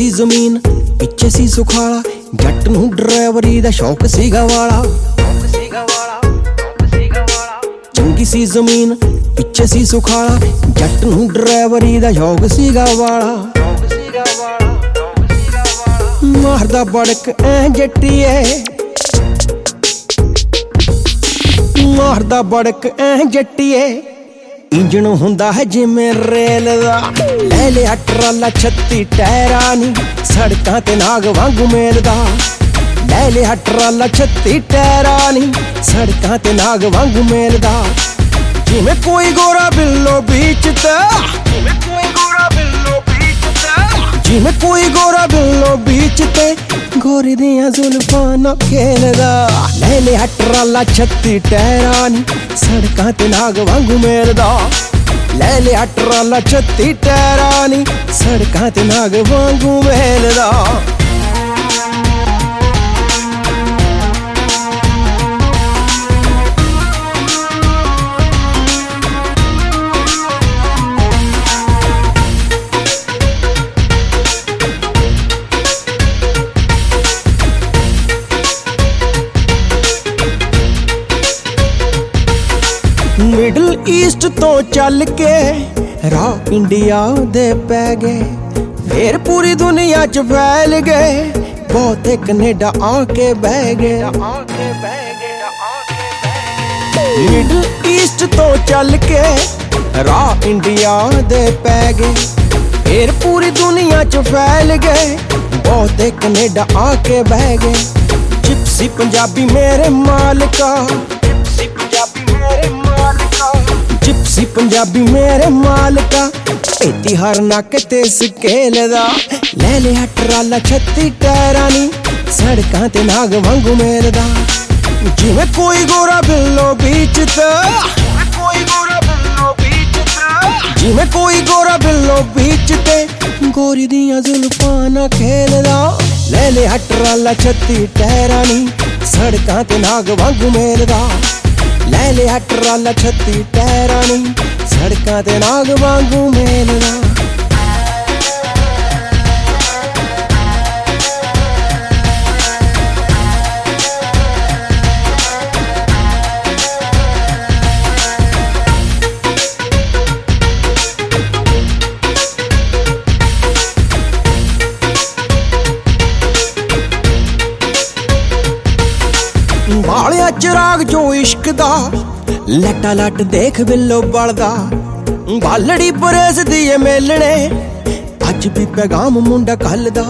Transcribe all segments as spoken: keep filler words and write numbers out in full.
सी जमीन पिछे सी सुखाला, जट नूं ड्राइवरी दा शौक सीगा वाला। चंगी सी जमीन पिछे सी सुखाला, जट नूं ड्राइवरी दा शौक सीगा वाला। मारदा बड़क ऐ जट्टिए, मारदा बड़क ऐ जट्टिए, इंजन हुंदा है जिमें रेल दा। ले लिया ट्राला छत्ती टायरा नी, सड़कां ते नाग वांगू मेलदा। ले लिया ट्राला छत्ती टायरा नी, सड़कां ते नाग वांगू मेलदा। जिमें कोई गोरा बिल्लो बीच ते, जिमें कोई गोरा बिल्लो बीच ते, जिमें कोई गोरा बिल्लो बीच ते, गोरी दियां जुल्फां नाल खेलदा। ले लिया ट्राला छत्ती टायरा नी, सड़कां ते नाग वांगू मेलदा। ले लिया ट्राला छत्ती टायरा नी, सड़कां ते नाग वांगू मेलदा। मिडल ईस्ट तो चल के राह इंडिया दे पै गए, फिर पूरी दुनिया च फैल गए, बहुते कनेडा आके बह गए। मिडल ईस्ट तो चल के राह इंडिया दे पै गए, फिर पूरी दुनिया च फैल गए, बहुते कनेडा आके बह गए। जिप्सी पंजाबी मेरे मालिका, जिप्सी पंजाबी मेरे मालिका, जिप्सी पंजाबी मेरे मालिका, एती हर नक ते स्केल दा। ले लिया ट्राला छत्ती टायरा नी, सड़कां ते नाग वांगू मेलदा। जिवें कोई गोरा बिल्लो बीच ते, कोई गोरा बिल्लो बीच ते, जिवें कोई गोरा बिल्लो बीच ते, गोरी दियां जुल्फां नाल खेलदा। ले लिया ट्राला छत्ती टायरा नी, सड़कां ते नाग वांगू मेलदा। ले लिया ट्राला छत्ती टायरा नी, सड़कां ते नाग वांगू मेलदा। बालिया चिराग जो इश्क दा, लटा लट देख बिल्लो बलदा। बालड़ी बरेस दिए मेलने, अज भी पैगाम मुंडा कलदा।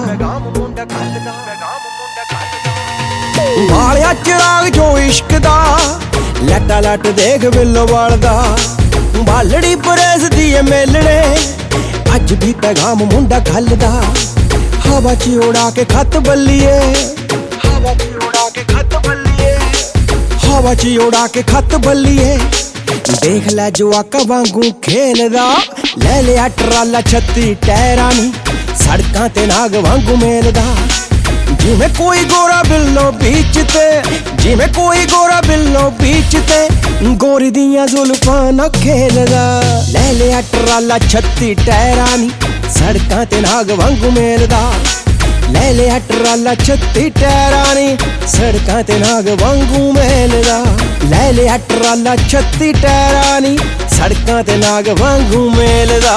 बालिया चिराग जो इश्क दा, लटा लट देख बिल्लो बलदा। बालड़ी बरेस दिए मेलने, अज भी पैगाम मुंडा कलदा। हवा च उड़ा के खत बल्लिए, हवा च उड़ा के खत बल्लिए, हवा च उड़ा के खत बल्लिए, देख लै जवाका वांगू खेलदा। ले लिया ट्राला छत्ती टायरा नी, सड़कां ते नाग वांगू मेलदा। जिवें कोई गोरा बिल्लो बीच ते, जिवें कोई गोरा बिल्लो बीच ते, गोरी दियां जुल्फां नाल खेलदा। ले लिया ट्राला छत्ती टायरा नी, सड़कां ते नाग वांगू मेलदा। ले लिया ट्राला छत्ती टायरा नी, सड़कां ते नाग वांगू मेलदा। ले लिया ट्राला छत्ती टायरा नी, सड़कां ते नाग वांगू मेलदा।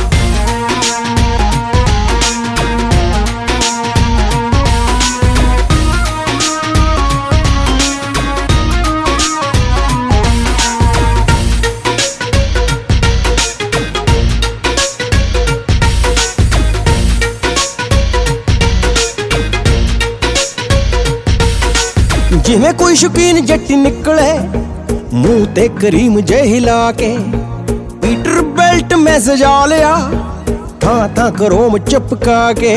जिवें कोई शौकीन जट्टी निकले, मुंह ते करीम जे हिला के, पीटर बेल्ट में सजा लिया, थां थां करोम चपका के।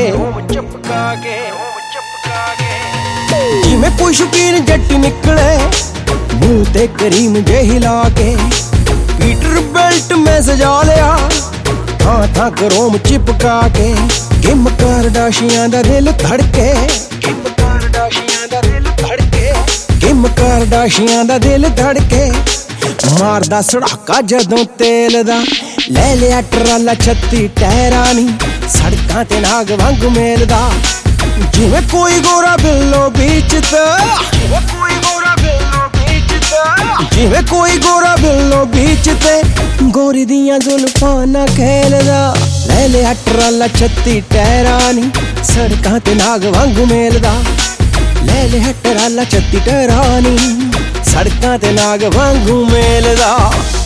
जिवें कोई शौकीन जट्टी निकले, मुंह ते करीम जे हिला के, पीटर बेल्ट में सजा लिया, थां थां करोम चिपका के। किम करदाशियां दा दिल धड़के, किम करदाशियां दा दिल धड़के, किम करदाशियां दा दिल धड़के, मारदा सड़ाका जदों तेल दा। ले लिया ट्राला छत्ती टायरा नी, ਸੜਕਾਂ ਤੇ ਨਾਗ ਵਾਂਗੂ ਮੇਲਦਾ ਜਿਵੇਂ ਕੋਈ ਗੋਰਾ ਬਿੱਲੋ ਬੀਚ ਤੇ ਜਿਵੇਂ ਕੋਈ ਗੋਰਾ ਬਿੱਲੋ ਬੀਚ ਤੇ ਜਿਵੇਂ ਕੋਈ ਗੋਰਾ ਬਿੱਲੋ ਬੀਚ ਤੇ ਗੋਰੀ ਦੀਆਂ ਜ਼ੁਲਫਾਂ ਨਾਲ ਖੇਲਦਾ ਲੈ ਲਿਆ ਟਰਾਲਾ ਛੱਤੀ ਟਹਿਰਾਂ ਨੀ ਸੜਕਾਂ ਤੇ ਨਾਗ ਵਾਂਗੂ ਮੇਲਦਾ ਲੈ ਲਿਆ ਟਰਾਲਾ ਛੱਤੀ ਟਹਿਰਾਂ ਨੀ ਸੜਕਾਂ ਤੇ ਨਾਗ ਵਾਂਗੂ ਮੇਲਦਾ।